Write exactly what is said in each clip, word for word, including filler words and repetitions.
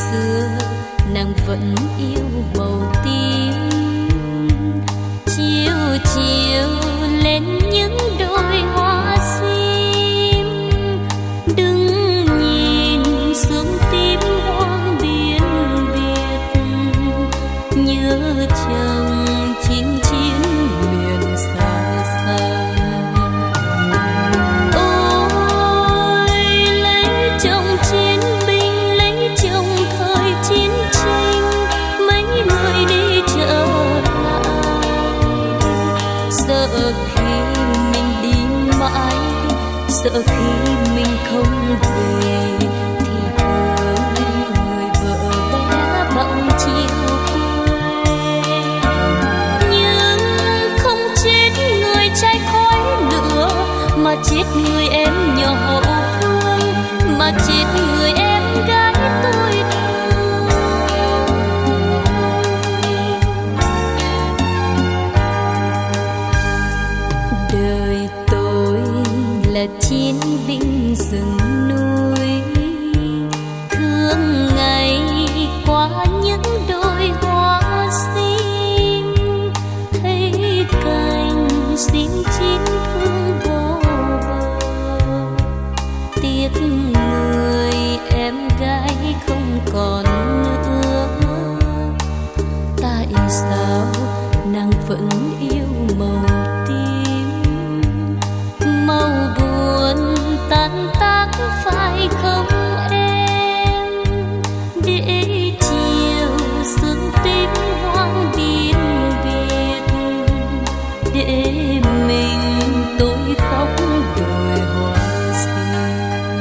xưa nàng vẫn yêu màu tím. Chiều chiều lên những đôi hoa sim, đừng nhìn xuống tím hoang biên biệt, nhớ chồng chinh chiến miền xa xăm. Ôi lấy chồng chiến binh, lấy chồng thời chiến tranh, mấy người đi trở lại. Sợ khi mình đi mãi, sợ khi mình không về, thì thương người vợ bé bỏng chiều quê. Nhưng không chết người trai khói lửa, mà chết người em nhỏ hậu phương, mà chết người em gái tôi thương. Đời tôi là chiến binh rừng núi, thương ngày qua những đôi hoa sim, thấy cành sim chín thương vô bờ. Tiếc người em gái không còn nữa, tại sao nàng vẫn yêu màu tím? Màu buồn tan tác phải không em? Để chiều sương tím hoang biên biệt, để mình tôi khóc đồi hoa sim.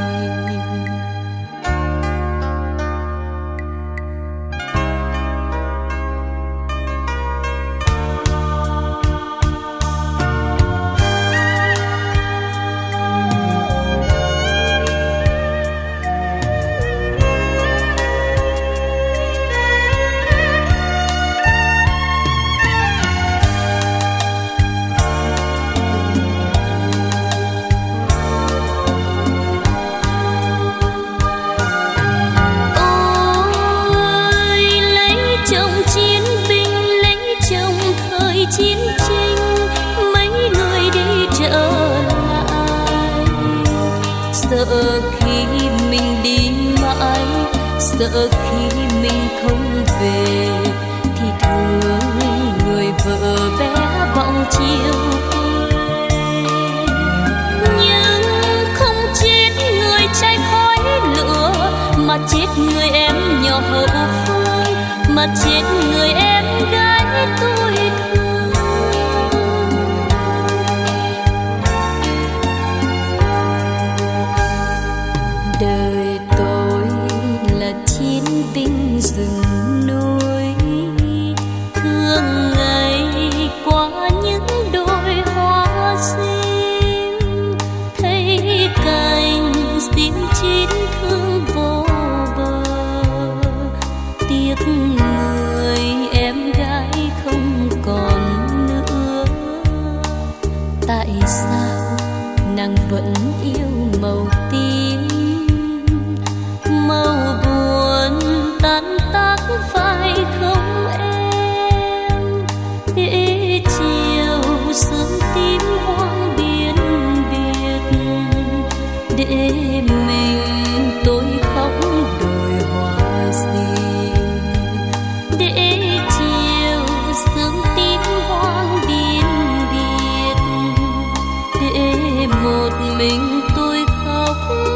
Chồng chiến binh, lấy chồng thời chiến tranh, mấy người đi trở lại. Sợ khi mình đi mãi, sợ khi mình không về, thì thương người vợ bé bỏng chiều quê. Nhưng không chết người trai khói lửa, mà chết người em nhỏ hậu phương, mà chết người em gái tôi thương. Đời tôi là chiến binh rừng núi, thương ngày qua những đôi hoa sim, thấy cành sim chín thương vô bờ. Tiếc người em gái không còn nữa, tại sao nàng vẫn yêu màu tím? Màu buồn tan tác phải không em? Để chiều sương tím hoang biên biệt, để mình tôi khóc đồi hoa sim. Để chiều sương tím hoang biên biệt, để một mình tôi khóc